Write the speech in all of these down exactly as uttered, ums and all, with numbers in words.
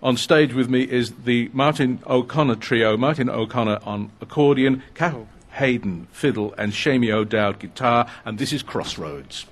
On stage with me is the Martin O'Connor Trio. Martin O'Connor on accordion, Carol Hayden fiddle, and Shamie O'Dowd guitar, and this is Crossroads.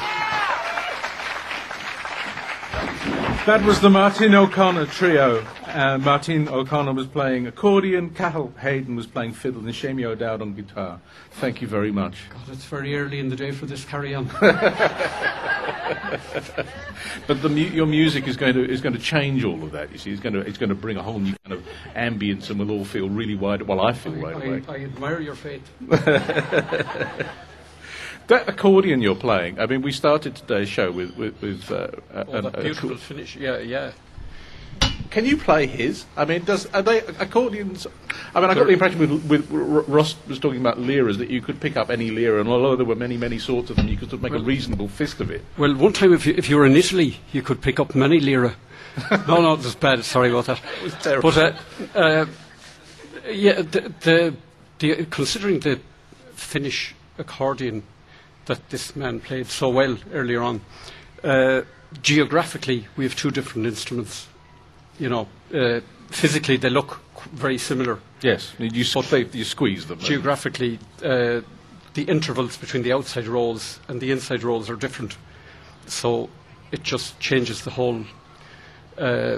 That was the Martin O'Connor Trio. Uh, Martin O'Connor was playing accordion, Cathal Hayden was playing fiddle, and Shamie O'Dowd on guitar. Thank you very much. God, it's very early in the day for this. Carry on. But the mu- your music is going to is going to change all of that. You see, it's going to it's going to bring a whole new kind of ambience, and we'll all feel really wide. Well, I feel I, wide I, awake. I admire your faith. That accordion you're playing. I mean, we started today's show with with, with uh, Oh, an, that a beautiful cool- finish. Yeah, yeah. Can you play his? I mean, does are they accordions? I mean, I got the impression with, with R- Ross was talking about liras that you could pick up any lira, and although there were many, many sorts of them, you could sort of make Well- a reasonable fist of it. Well, one time if you, if you were in Italy, you could pick up many lira. no, no, that's bad. Sorry about that. It was terrible. But uh, uh, yeah, the, the, the considering the Finnish accordion that this man played so well earlier on, uh, geographically we have two different instruments. You know, uh, physically they look qu- very similar. Yes, you, s- they, you squeeze them. Geographically, uh, the intervals between the outside rows and the inside rows are different. So it just changes the whole, uh,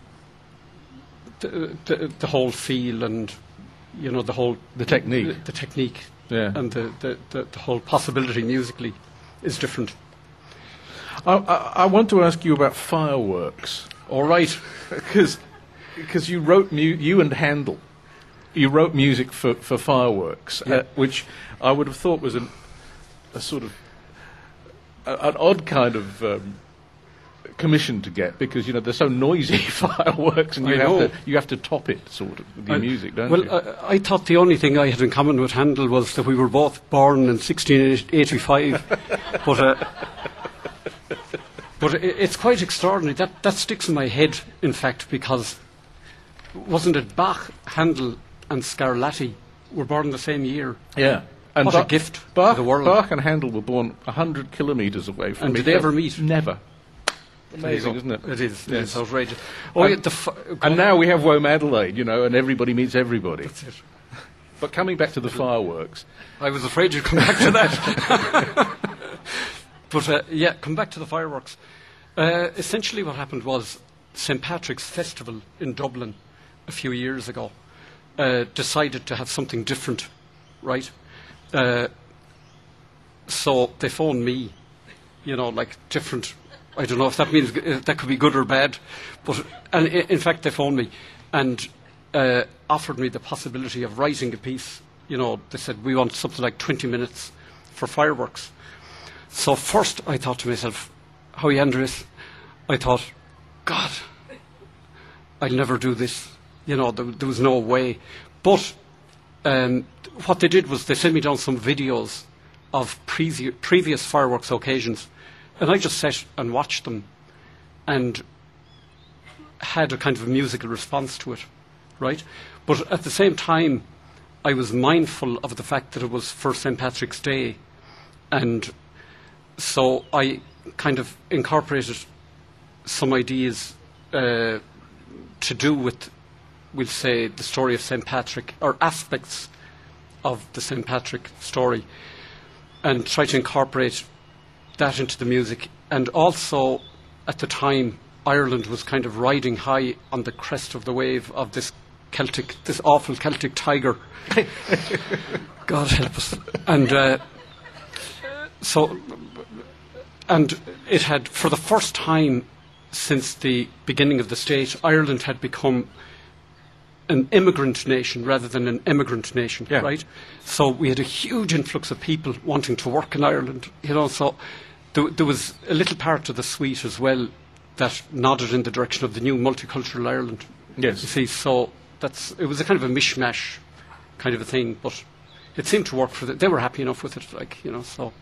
the, the, the whole feel and, you know, the whole The technique. the, the technique, Yeah. and the, the, the, the whole possibility musically is different. I, I, I want to ask you about fireworks. All right. Because you wrote mu- you and Handel, you wrote music for, for fireworks, Yeah. uh, which I would have thought was an, a sort of a, an odd kind of um, commission to get, because you know they're so noisy fireworks, and you I have know. to you have to top it sort of with your I- music, don't well, you? I, I thought the only thing I had in common with Handel was that we were both born in sixteen eighty-five. but uh, but it, it's quite extraordinary. That that sticks in my head, in fact, because wasn't it Bach, Handel, and Scarlatti were born the same year? yeah. And What a Ba- gift Bach, to the world. Bach and Handel were born a hundred kilometres away from And each did they other. ever meet? Never. There you Amazing, go. isn't it? It is. It Yes. is outrageous. Oh, And- yeah, the f- And now we have Woe Adelaide, you know, and everybody meets everybody. That's it. But coming back to the fireworks, I was afraid you'd come back to that. But uh, yeah, come back to the fireworks. Uh, essentially, what happened was Saint Patrick's Festival in Dublin a few years ago uh, decided to have something different, right? Uh, so they phoned me, you know, like different. I don't know if that means uh, that could be good or bad, but and i- in fact they phoned me and uh, offered me the possibility of writing a piece. You know, they said we want something like twenty minutes for fireworks. So first I thought to myself, Howie Andrews, I thought, God, I'll never do this. You know, there, there was no way. But um, what they did was they sent me down some videos of presi- previous fireworks occasions, and I just sat and watched them and had a kind of a musical response to it, right? But at the same time, I was mindful of the fact that it was for Saint Patrick's Day, and so I kind of incorporated some ideas uh, to do with, we'll say, the story of Saint Patrick, or aspects of the Saint Patrick story, and try to incorporate that into the music. And also, at the time, Ireland was kind of riding high on the crest of the wave of this Celtic, this awful Celtic tiger. God help us. And uh, so, and it had, for the first time since the beginning of the state, Ireland had become an immigrant nation rather than an immigrant nation, Yeah. right? So we had a huge influx of people wanting to work in Ireland, you know, so there, there was a little part of the suite as well that nodded in the direction of the new multicultural Ireland. Yes. You see, so that's, it was a kind of a mishmash kind of a thing, but it seemed to work for them. They were happy enough with it, like, you know, so.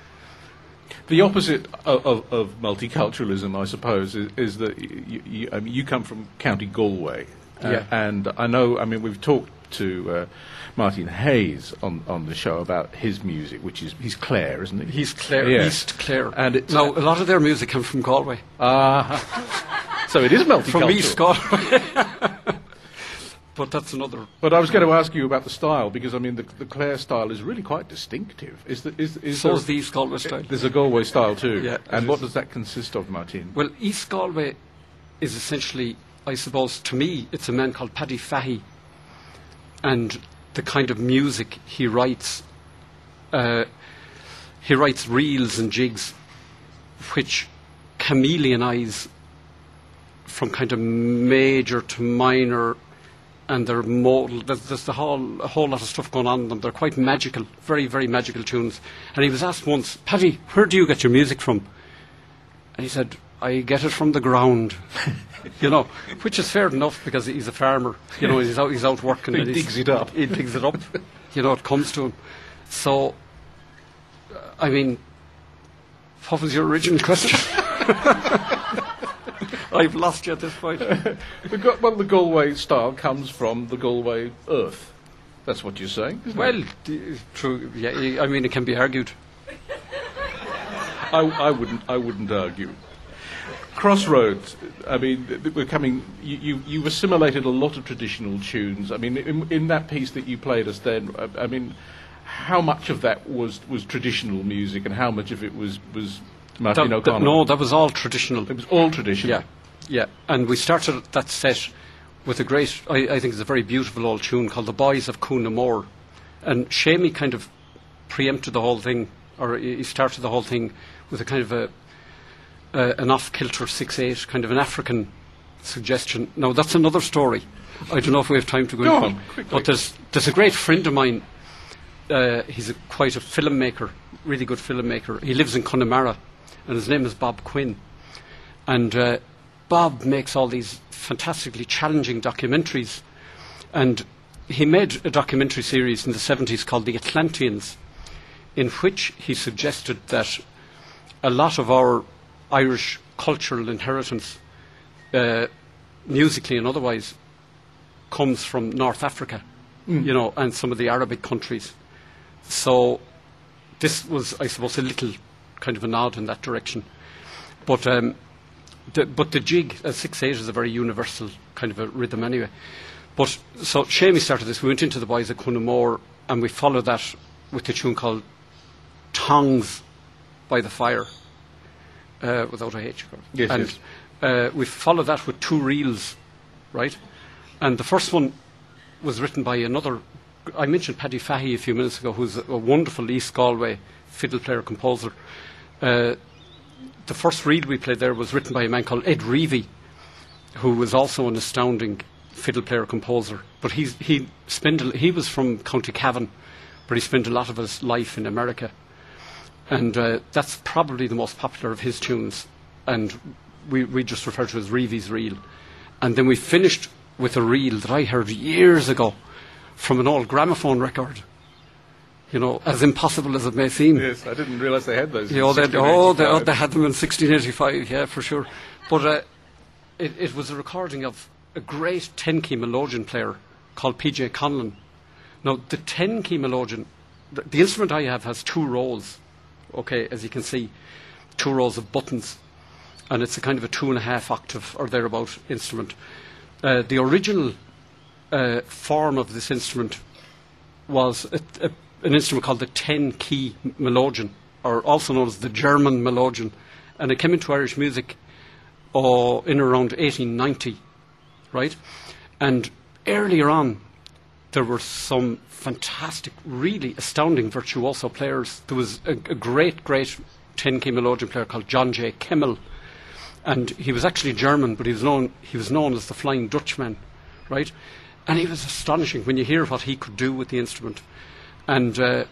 the opposite of, of, of multiculturalism, I suppose, is, is that you, you, I mean, you come from County Galway. Uh, Yeah. And I know, I mean, we've talked to uh, Martin Hayes on, on the show about his music, which is, he's Clare, isn't he? He's Clare, Yeah. East Clare. And it's- now, a lot of their music comes from Galway, Ah, so it is multicultural. from East Galway. But that's another. But I was going to ask you about the style, because I mean the, the Clare style is really quite distinctive. Is the, is, is So there, is the East Galway style. There's a Galway style too. Yeah, And it what is. does that consist of, Martin? Well, East Galway is essentially I suppose, to me, it's a man called Paddy Fahey, and the kind of music he writes. Uh, he writes reels and jigs which chameleonize from kind of major to minor, and they're modal. There's, there's the whole, a whole lot of stuff going on in them. They're quite magical, very, very magical tunes. And he was asked once, Paddy, where do you get your music from? And he said, I get it from the ground. You know, which is fair enough because he's a farmer. You know, he's out, he's out working. He and digs it up. He digs it up. You know, it comes to him. So, uh, I mean, what was your original question? I've lost you at this point. We've got, well, the Galway style comes from the Galway earth. That's what you're saying, isn't Well, it? d- true. Yeah, I mean, it can be argued. I, I wouldn't. I wouldn't argue. Crossroads. I mean, th- th- we're coming. You, you, you've assimilated a lot of traditional tunes. I mean, in, in that piece that you played us then, I, I mean, how much of that was, was traditional music, and how much of it was was Martin That- that- O'Connell? no, that was all traditional. It was all traditional. Yeah, yeah. And we started that set with a great, I, I think it's a very beautiful old tune called The Boys of Coonamore. And Shamey kind of preempted the whole thing, or he he started the whole thing with a kind of a, uh, an off-kilter six eight, kind of an African suggestion. Now, that's another story. I don't know if we have time to go, Go into on, it. quickly. But there's, there's a great friend of mine. Uh, he's a, quite a filmmaker, really good filmmaker. He lives in Connemara, and his name is Bob Quinn. And uh, Bob makes all these fantastically challenging documentaries. And he made a documentary series in the seventies called The Atlanteans, in which he suggested that a lot of our Irish cultural inheritance, uh, musically and otherwise, comes from North Africa, Mm. you know, and some of the Arabic countries. So this was, I suppose, a little kind of a nod in that direction. But um, the, but the jig, uh, six eight is a very universal kind of a rhythm anyway. But so Shamey started this. We went into the Boys of Coonamore, and we followed that with a tune called Tongues by the Fire, uh, without a H. Yes, and yes. Uh, we followed that with two reels, right? And the first one was written by another. I mentioned Paddy Fahey a few minutes ago, who's a, a wonderful East Galway fiddle player composer. Uh, the first reel we played there was written by a man called Ed Reevy, who was also an astounding fiddle player composer. But he's, he spent a, he was from County Cavan, but he spent a lot of his life in America, and uh, that's probably the most popular of his tunes. And we we just refer to it as Reevy's reel. And then we finished with a reel that I heard years ago from an old gramophone record. You know, as impossible as it may seem. Yes, I didn't realise they had those. You know, they, oh, they, oh, they had them in sixteen eighty-five, yeah, for sure. But uh, it, it was a recording of a great ten-key melodeon player called P J Conlon. Now, the ten-key melodeon, the, the instrument I have has two rows, okay, as you can see, two rows of buttons, and it's a kind of a two-and-a-half octave or thereabout instrument. Uh, the original uh, form of this instrument was a, a an instrument called the ten-key melodeon, or also known as the German melodeon, and it came into Irish music uh, in around eighteen ninety, right? And earlier on, there were some fantastic, really astounding virtuoso players. There was a, a great, great ten-key melodeon player called John J. Kimmel, and he was actually German, but he was known he was known as the Flying Dutchman, right? And he was astonishing when you hear what he could do with the instrument. And uh,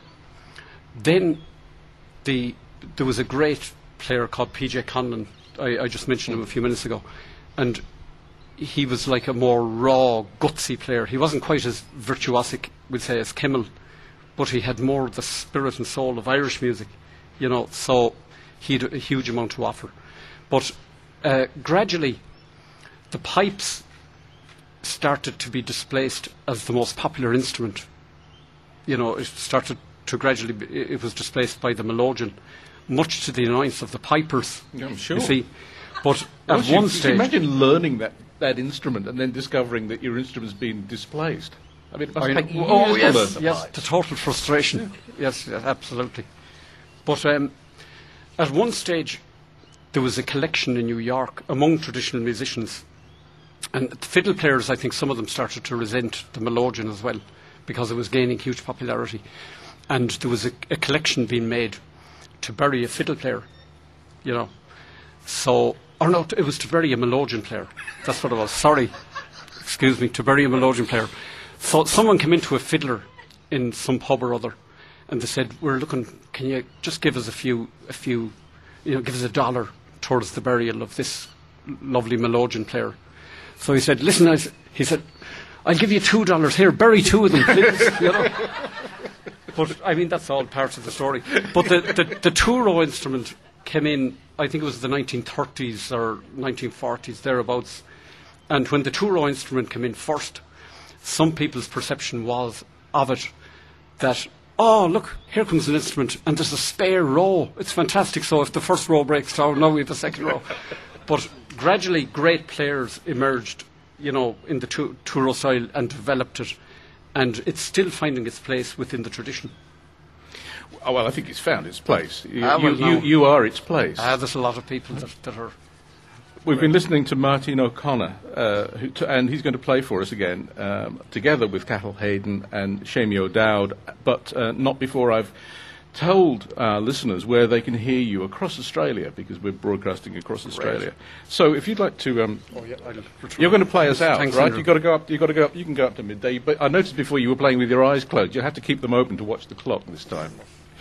then the, there was a great player called P J Conlon. I, I just mentioned him a few minutes ago. And he was like a more raw, gutsy player. He wasn't quite as virtuosic, we'd say, as Kimmel, but he had more of the spirit and soul of Irish music, you know, so he had a huge amount to offer. But uh, gradually, the pipes started to be displaced as the most popular instrument. You know, it started to gradually, be, it was displaced by the melodeon, much to the annoyance of the pipers. Yeah, I'm sure. You see, but Well, at you- one you stage, imagine learning that, that instrument and then discovering that your instrument's been displaced. I mean, it must I take know- years oh to learn yes, the yes, pipes. the total frustration. Yes, yes, absolutely. But um, at one stage, there was a collection in New York among traditional musicians And the fiddle players, I think some of them started to resent the melodeon as well, because it was gaining huge popularity. And there was a, a collection being made to bury a fiddle player, you know. So, or no, it was to bury a melodeon player. That's what it was. Sorry, excuse me, to bury a melodeon player. So someone came into a fiddler in some pub or other, and they said, "We're looking. Can you just give us a few, a few, you know, give us a dollar towards the burial of this lovely melodeon player?" So he said, "Listen," I, he said, "I'll give you two dollars here. Bury two of them, please." You know. But I mean, that's all part of the story. But the the, the two-row instrument came in. I think it was the nineteen thirties or nineteen forties thereabouts. And when the two-row instrument came in first, some people's perception was of it that, oh, look, here comes an instrument and there's a spare row. It's fantastic. So if the first row breaks down, now we have a second row. But gradually, great players emerged, you know, in the two, two-row style and developed it. And it's still finding its place within the tradition. Oh, well, I think it's found its place. You, Ah, well, you, no. you, you are its place. Uh, there's a lot of people that, that are... We've been listening to Martin O'Connor, uh, who t- and he's going to play for us again, um, together with Cathal Hayden and Shamie O'Dowd, but uh, not before I've told our listeners where they can hear you across Australia, because we're broadcasting across Australia. So if you'd like to... Um, Oh, yeah, I'll you're going to play us out, Thanks, right? Andrew. You've got to go up, you've got to go up, you can go up to midday, but I noticed before you were playing with your eyes closed. You'll have to keep them open to watch the clock this time.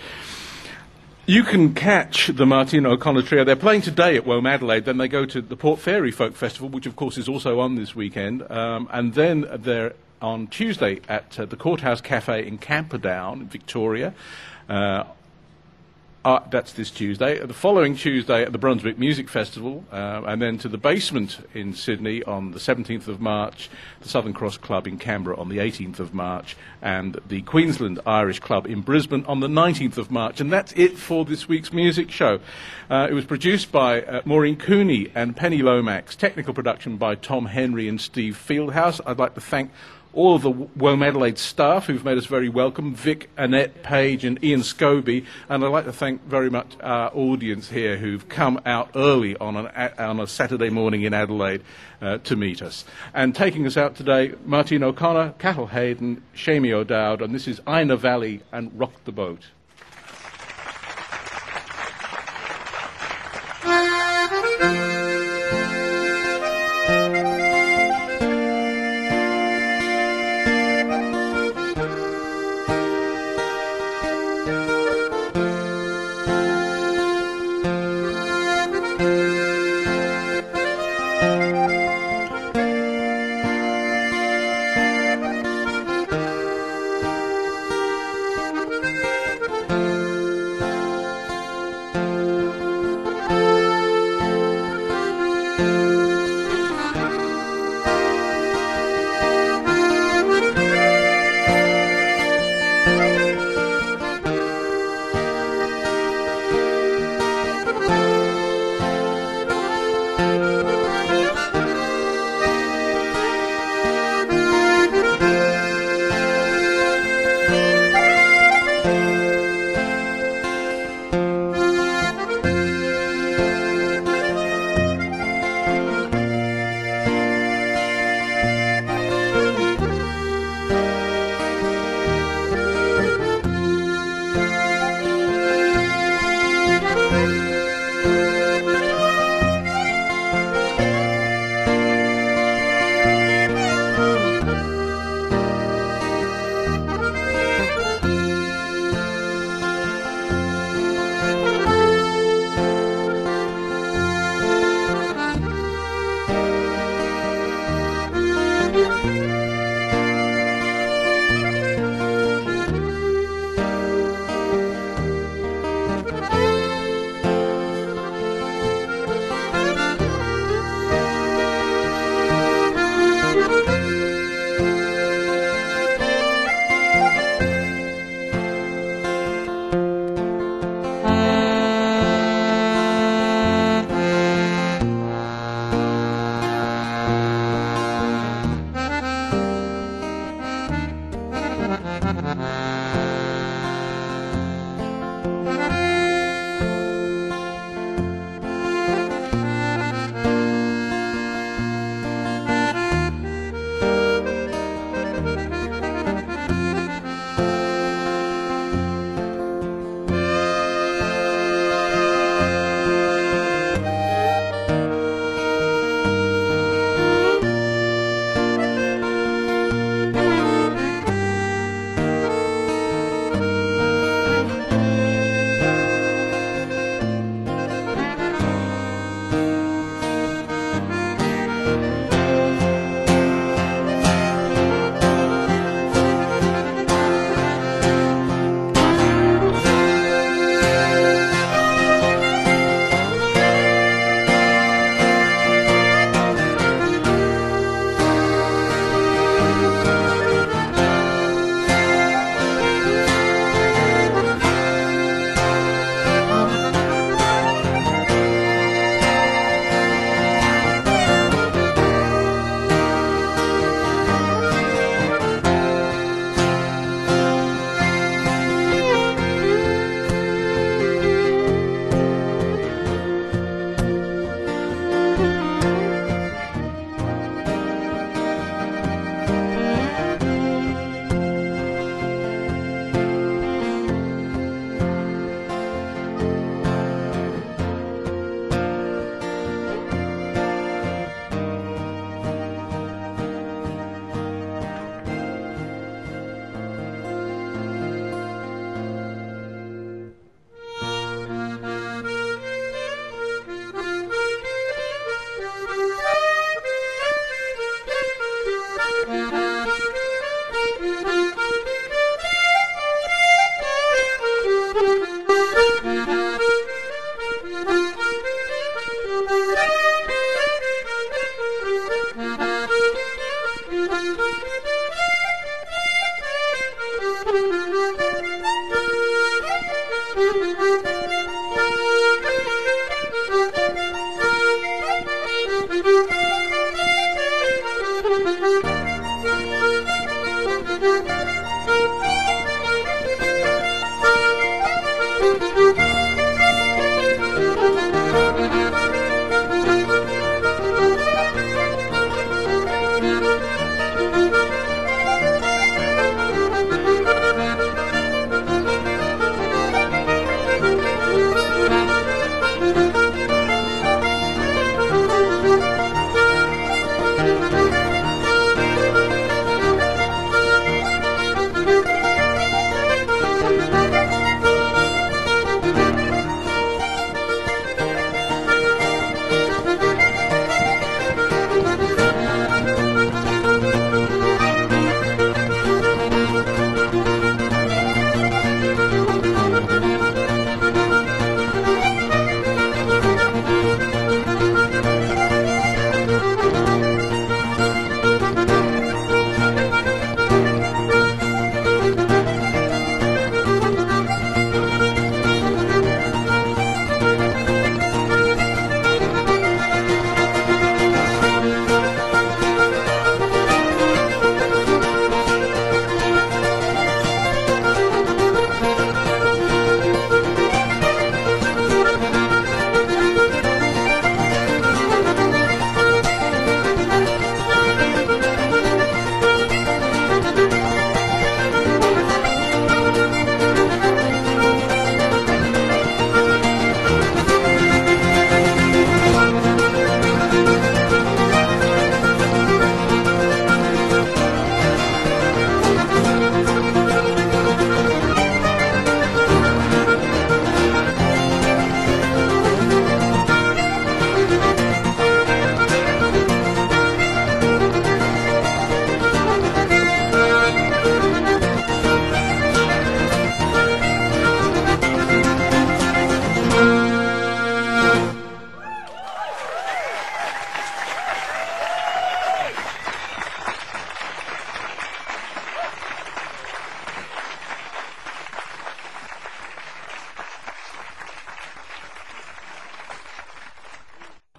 You can catch the Martin O'Connor Trio. They're playing today at Womadelaide. Then they go to the Port Fairy Folk Festival, which of course is also on this weekend. Um, and then they're on Tuesday at uh, the Courthouse Cafe in Camperdown, Victoria. Uh, Uh, that's this Tuesday. The following Tuesday at the Brunswick Music Festival, uh, and then to the Basement in Sydney on the seventeenth of March, the Southern Cross Club in Canberra on the eighteenth of March, and the Queensland Irish Club in Brisbane on the nineteenth of March. And that's it for this week's music show. Uh, it was produced by uh, Maureen Cooney and Penny Lomax, technical production by Tom Henry and Steve Fieldhouse. I'd like to thank all of the Womadelaide staff who've made us very welcome, Vic, Annette, Page and Ian Scobie, and I'd like to thank very much our audience here who've come out early on, an, on a Saturday morning in Adelaide uh, to meet us. And taking us out today, Martin O'Connor, Cathal Hayden, Shamie O'Dowd, and this is Ina Valley and Rock the Boat.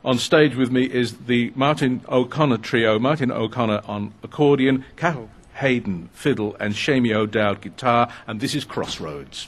On stage with me is the Martin O'Connor trio. Martin O'Connor on accordion, Carol Hayden fiddle, and Shamie O'Dowd guitar, and this is Crossroads.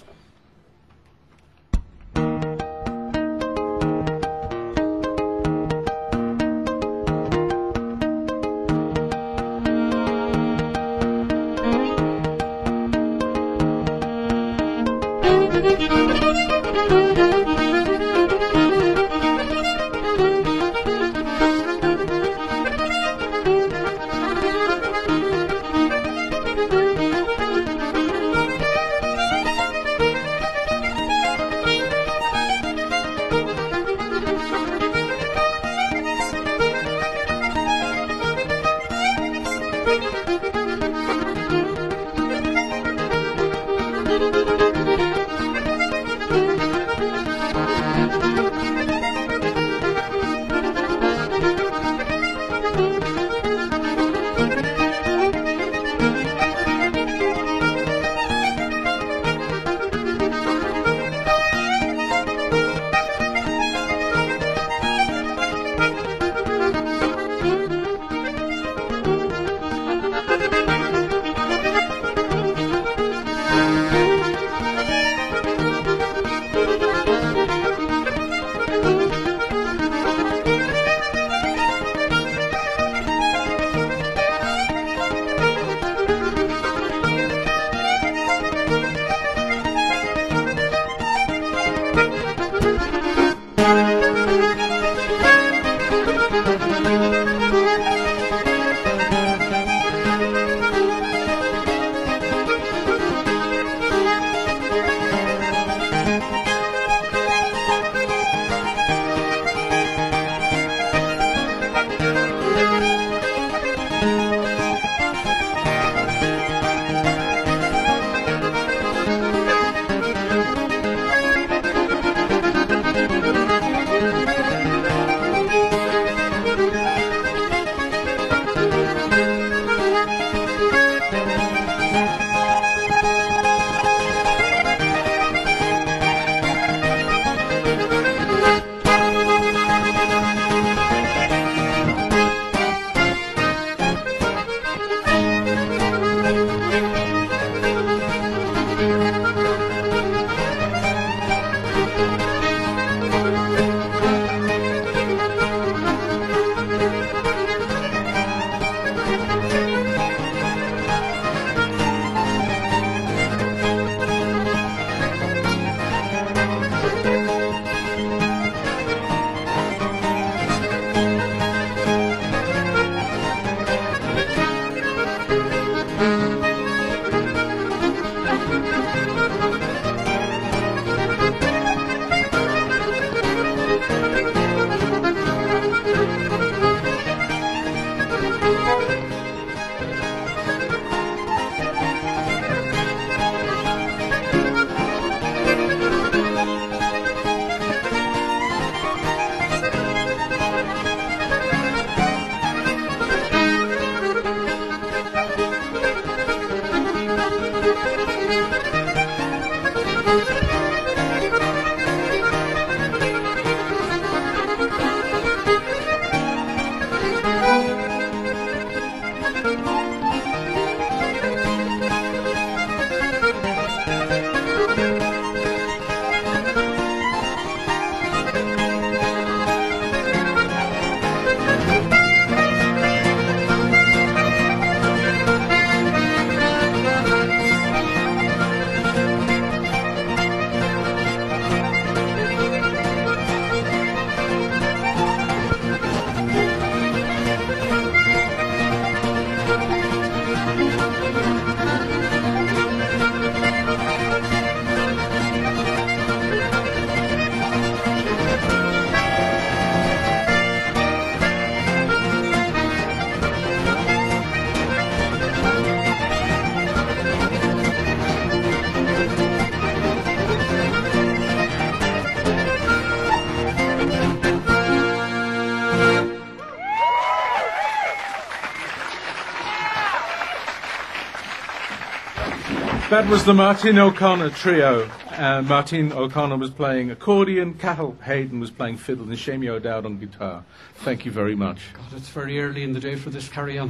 That was the Martin O'Connor trio. Uh, Martin O'Connor was playing accordion, Cathal Hayden was playing fiddle, and Seamie O'Dowd on guitar. Thank you very much. God, it's very early in the day for this carry-on.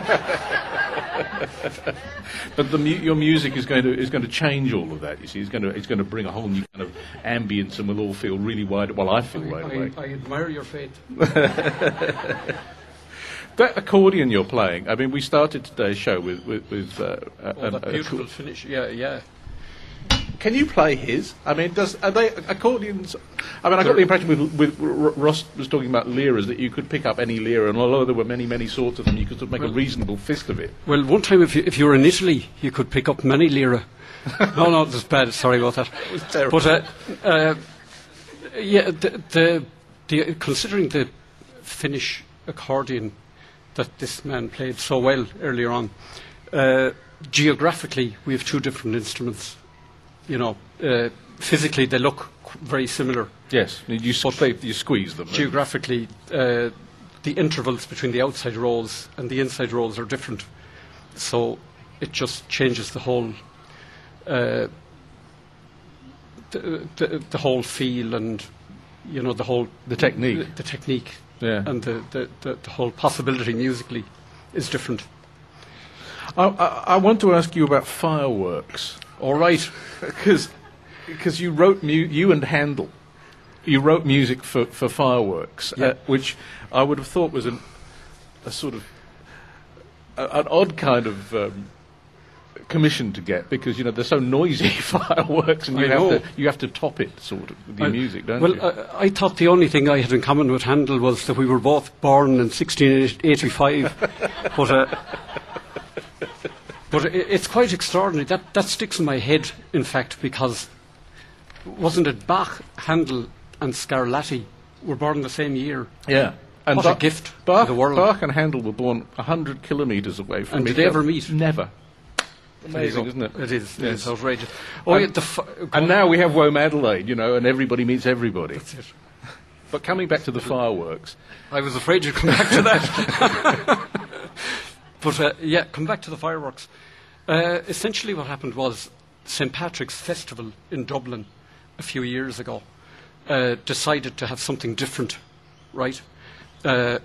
But the mu- your music is going to is going to change all of that. You see, it's going to it's going to bring a whole new kind of ambience, and we'll all feel really wide. Well, I feel I, wide I, awake. I admire your faith. That accordion you're playing. I mean, we started today's show with with, with uh, Oh, a, that a- a- beautiful finish. Yeah, yeah. Can you play his? I mean, does are they accordions? I mean, I got the impression with with R- Ross was talking about liras that you could pick up any lira, and although there were many many sorts of them, you could sort of make Well- a reasonable fist of it. Well, one time if you, if you were in Italy, you could pick up many lira. no, no, that's bad. Sorry about that. It was terrible. But uh, uh, yeah, the, the, the considering the Finnish accordion that this man played so well earlier on, uh, geographically we have two different instruments. You know, uh, physically they look qu- very similar. Yes, you s- play, you squeeze them. Geographically, uh, the intervals between the outside rolls and the inside rolls are different. So it just changes the whole, uh, the, the, the whole feel and, you know, the whole The technique. the, the technique, Yeah. and the, the, the, the whole possibility musically is different. I, I, I want to ask you about fireworks. All right. Because you wrote mu- you and Handel, you wrote music for, for fireworks, Yeah. uh, which I would have thought was an, a sort of a, an odd kind of um, commission to get, because you know they're so noisy fireworks, and you I have know. to you have to top it sort of with your I- music, don't well, you? uh, I thought the only thing I had in common with Handel was that we were both born in sixteen eighty-five. but uh, but i it's quite extraordinary. That that sticks in my head, in fact, because wasn't it Bach, Handel, and Scarlatti were born the same year? yeah. And what a gift Bach, to the world. Bach and Handel were born a hundred kilometres away from And each did they other. ever meet? Never. There you Amazing, go. isn't it? It is. It Yes. is outrageous. Oh, And- yeah, the f- And now we have Woe Adelaide, you know, and everybody meets everybody. That's it. But coming back to the fireworks, I was afraid you'd come back to that. But uh, yeah, come back to the fireworks. Uh, essentially, what happened was Saint Patrick's Festival in Dublin a few years ago uh, decided to have something different, right? Uh,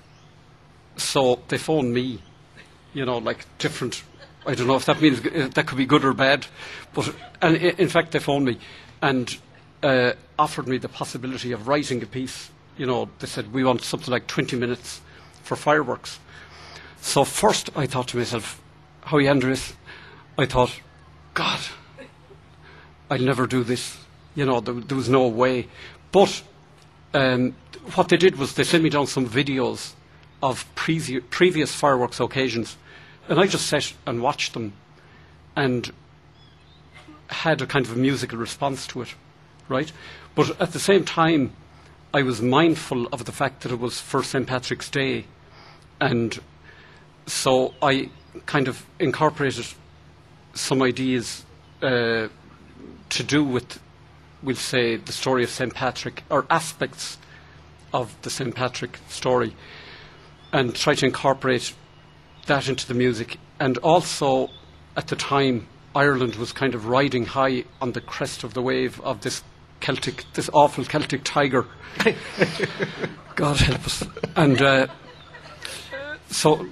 so they phoned me, you know, like different. I don't know if that means uh, that could be good or bad, but and i- in fact they phoned me and uh, offered me the possibility of writing a piece. You know, they said we want something like twenty minutes for fireworks. So first I thought to myself, Howie Andrews, I thought, God, I'll never do this. You know, there, there was no way. But um, what they did was they sent me down some videos of pre- previous fireworks occasions, and I just sat and watched them and had a kind of a musical response to it, right? But at the same time, I was mindful of the fact that it was for Saint Patrick's Day, and so I kind of incorporated some ideas uh, to do with, we'll say, the story of Saint Patrick, or aspects of the Saint Patrick story, and try to incorporate that into the music. And also, at the time, Ireland was kind of riding high on the crest of the wave of this Celtic, this awful Celtic tiger. God help us. And uh, so,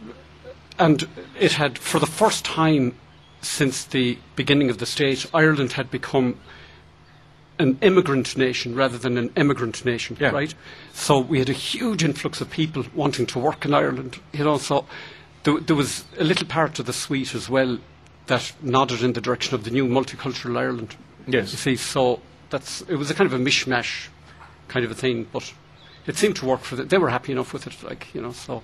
and it had, for the first time since the beginning of the state, Ireland had become an immigrant nation rather than an immigrant nation, Yeah. right? So we had a huge influx of people wanting to work in Ireland, you know, so there, there was a little part of the suite as well that nodded in the direction of the new multicultural Ireland. Yes. You see, so that's, it was a kind of a mishmash kind of a thing, but it seemed to work for them. They were happy enough with it, like, you know, so.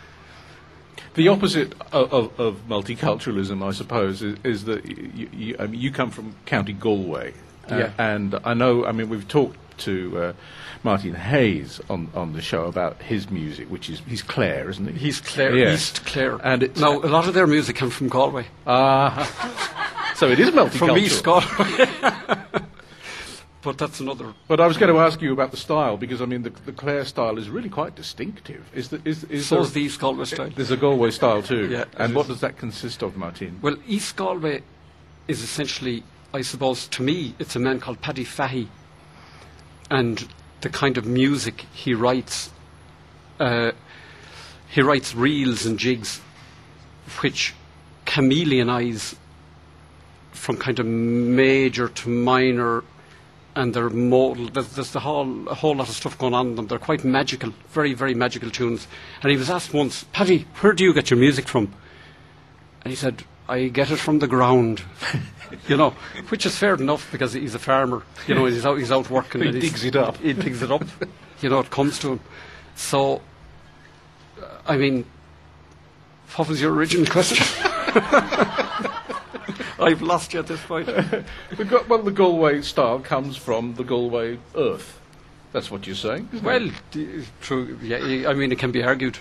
the opposite of, of, of multiculturalism, I suppose, is, is that you, you, I mean, you come from County Galway. Uh, Yeah. And I know, I mean, we've talked to uh, Martin Hayes on, on the show about his music, which is, he's Clare, isn't he? He's Clare, Yeah. East Clare. And it's- now, a lot of their music came from Galway. Ah, so it is multicultural. From East Galway. But that's another. But I was going to ask you about the style, because, I mean, the, the Clare style is really quite distinctive. Is, the, is, is So there- is the East Galway style. There's a Galway style too. Yeah, And it what is. does that consist of, Martin? Well, East Galway is essentially, I suppose, to me, it's a man called Paddy Fahey, and the kind of music he writes. Uh, he writes reels and jigs which chameleonize from kind of major to minor, and they're modal. There's, there's the whole, a whole lot of stuff going on in them. They're quite magical, very, very magical tunes. And he was asked once, Paddy, where do you get your music from? And he said, I get it from the ground. You know, which is fair enough because he's a farmer. You know, he's out, he's out working. He and digs it up. He digs it up. You know, it comes to him. So, uh, I mean, what was your original question? I've lost you at this point. the, Ga- well, the Galway style comes from the Galway earth. That's what you're saying, isn't Well, it? d- true. Yeah, I mean, it can be argued.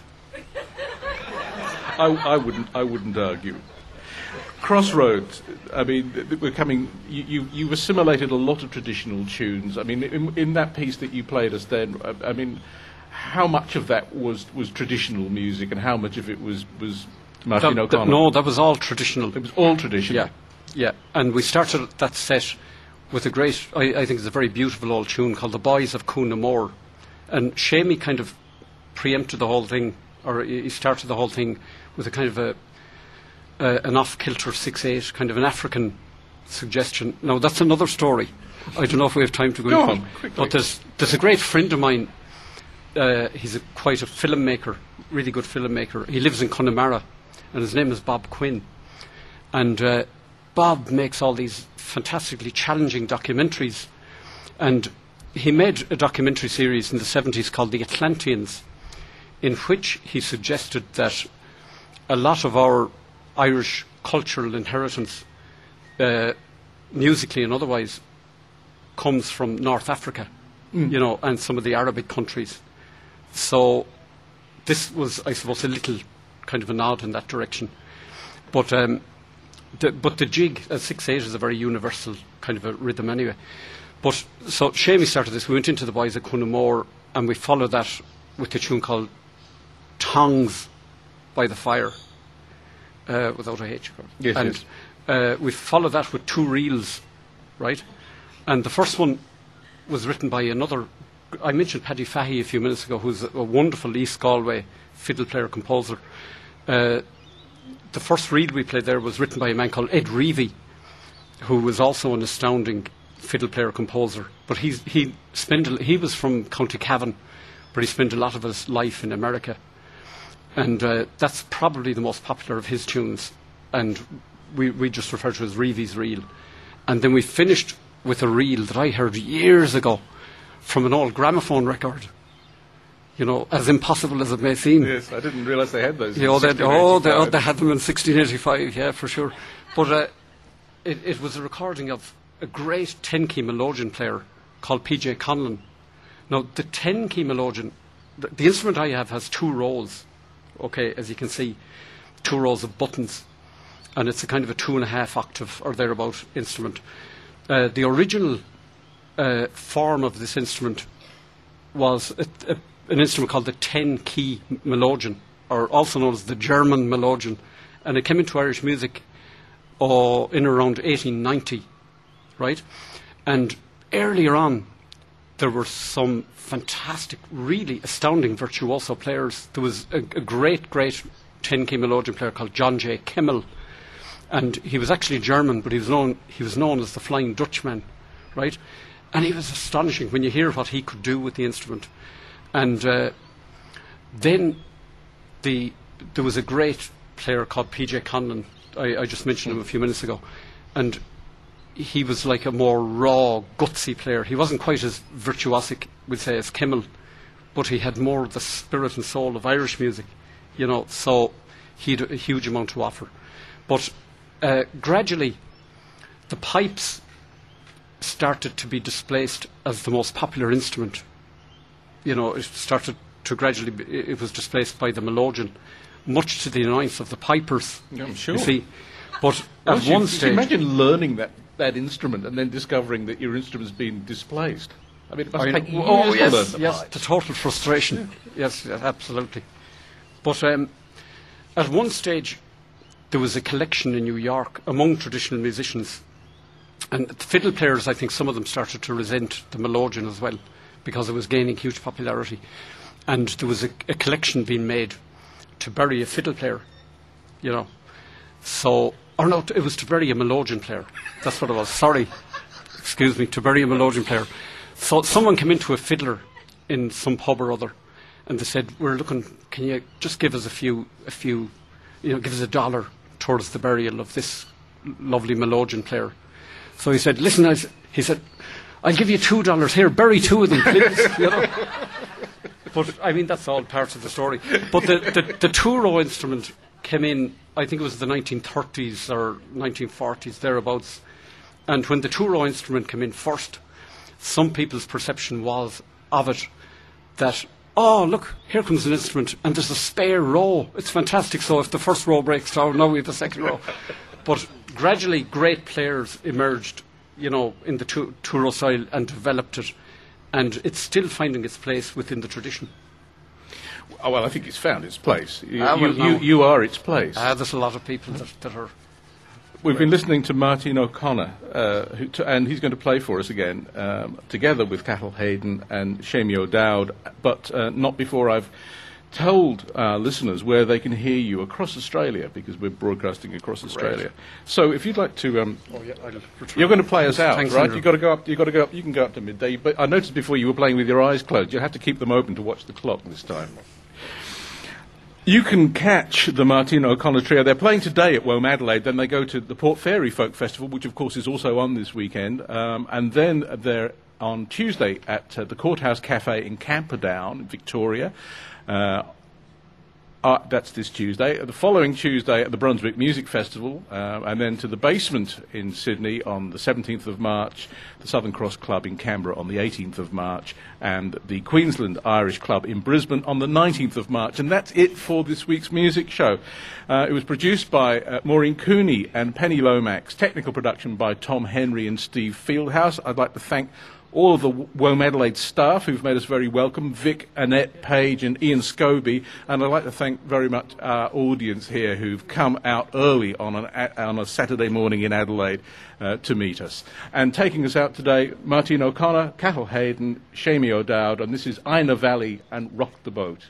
I, I wouldn't. I wouldn't argue. Crossroads. I mean, th- th- we're coming. You, you, you've assimilated a lot of traditional tunes. I mean, in, in that piece that you played us then, I, I mean, how much of that was, was traditional music, and how much of it was was Martin That- O'Connor? that- no, that was all traditional. It was all traditional. Yeah, yeah. And we started that set with a great, I, I think it's a very beautiful old tune called The Boys of Coonamore. And Shamey kind of preempted the whole thing, or he he started the whole thing with a kind of a, uh, an off-kilter six eight, kind of an African suggestion. Now, that's another story. I don't know if we have time to go, Go into on, it. quickly. But there's, there's a great friend of mine. Uh, he's a, quite a filmmaker, really good filmmaker. He lives in Connemara, and his name is Bob Quinn. And uh, Bob makes all these fantastically challenging documentaries. And he made a documentary series in the seventies called The Atlanteans, in which he suggested that a lot of our Irish cultural inheritance, uh, musically and otherwise, comes from North Africa, Mm. you know, and some of the Arabic countries. So this was, I suppose, a little kind of a nod in that direction. But um, the, but the jig, uh, six eight, is a very universal kind of a rhythm anyway. But so Shamey started this. We went into the Boys of Coonamore, and we followed that with a tune called Tongues by the Fire, uh, without a H. Yes, and yes. Uh, we followed that with two reels, right? And the first one was written by another. I mentioned Paddy Fahey a few minutes ago, who's a, a wonderful East Galway fiddle player composer. Uh, the first reel we played there was written by a man called Ed Reevy, who was also an astounding fiddle player composer. But he's, he spent a, he was from County Cavan, but he spent a lot of his life in America, and uh, that's probably the most popular of his tunes. And we we just refer to it as Reevy's reel. And then we finished with a reel that I heard years ago from an old gramophone record. You know, as impossible as it may seem. Yes, I didn't realise they had those. You know, they, oh, they, oh, they had them in sixteen eighty-five, yeah, for sure. But uh, it, it was a recording of a great ten-key melodeon player called P J Conlon. Now, the ten-key melodeon, the, the instrument I have has two rows, okay, as you can see, two rows of buttons, and it's a kind of a two-and-a-half octave or thereabout instrument. Uh, the original uh, form of this instrument was a, a, an instrument called the ten-key melodeon, or also known as the German melodeon, and it came into Irish music uh, in around eighteen ninety, right? And earlier on, there were some fantastic, really astounding virtuoso players. There was a, a great, great ten-key melodeon player called John J. Kimmel, and he was actually German, but he was known he was known as the Flying Dutchman, right? And he was astonishing when you hear what he could do with the instrument. And uh, then the there was a great player called P J Conlon. I, I just mentioned him a few minutes ago, and he was like a more raw, gutsy player. He wasn't quite as virtuosic, we'd say, as Kimmel, but he had more of the spirit and soul of Irish music, you know. So he had a huge amount to offer. But uh, gradually, the pipes started to be displaced as the most popular instrument. You know, it started to gradually, be, it was displaced by the melodeon, much to the annoyance of the pipers. Yeah, I'm sure. You see, but Well, at you- one you stage, imagine learning that, that instrument and then discovering that your instrument's been displaced. I mean, it must I mean, take years oh to learn yes, the yes, pipes. the total frustration. Yes, yes, absolutely. But um, at one stage, there was a collection in New York among traditional musicians. And the fiddle players, I think some of them started to resent the melodeon as well, because it was gaining huge popularity. And there was a, a collection being made to bury a fiddle player, you know. So, or no, it was to bury a melodeon player. That's what it was. Sorry. Excuse me, to bury a melodeon player. So someone came into a fiddler in some pub or other, and they said, "We're looking. Can you just give us a few, a few, you know, give us a dollar towards the burial of this lovely melodeon player?" So he said, "Listen," I s- he said, "I'll give you two dollars here. Bury two of them, please." You know. But I mean, that's all parts of the story. But the the, the two-row instrument came in. I think it was the nineteen thirties or nineteen forties thereabouts. And when the two-row instrument came in first, some people's perception was of it that, oh, look, here comes an instrument and there's a spare row. It's fantastic. So if the first row breaks down, now we have the second row. But gradually, great players emerged, you know, in the two, two-row style and developed it. And it's still finding its place within the tradition. Oh, well, I think it's found its place. You, Ah, well, you, no. you, you are its place. Ah, there's a lot of people that, that are... We've been listening to Martin O'Connor, uh, who t- and he's going to play for us again, um, together with Cathal Hayden and Shamie O'Dowd, but uh, not before I've told our listeners where they can hear you across Australia, because we're broadcasting across Australia. So if you'd like to... Um, Oh, yeah, I'll return. You're going to play us out, Thanks, right? Andrew. You've got to go up. You've got to go up. You can go up to midday. But I noticed before you were playing with your eyes closed. You have to keep them open to watch the clock this time. You can catch the Martin O'Connor Trio. They're playing today at Womadelaide. Then they go to the Port Fairy Folk Festival, which of course is also on this weekend. Um, and then they're on Tuesday at uh, the Courthouse Cafe in Camperdown, Victoria. Uh, Uh, that's this Tuesday. The following Tuesday at the Brunswick Music Festival, uh, and then to the Basement in Sydney on the seventeenth of March, the Southern Cross Club in Canberra on the eighteenth of March, and the Queensland Irish Club in Brisbane on the nineteenth of March. And that's it for this week's music show. Uh, it was produced by uh, Maureen Cooney and Penny Lomax, technical production by Tom Henry and Steve Fieldhouse. I'd like to thank all of the Womadelaide staff who've made us very welcome, Vic, Annette, Page and Ian Scobie, and I'd like to thank very much our audience here who've come out early on, an, on a Saturday morning in Adelaide uh, to meet us. And taking us out today, Martin O'Connor, Cathal Hayden, Shamie O'Dowd, and this is Ina Valley and Rock the Boat.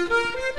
Thank you.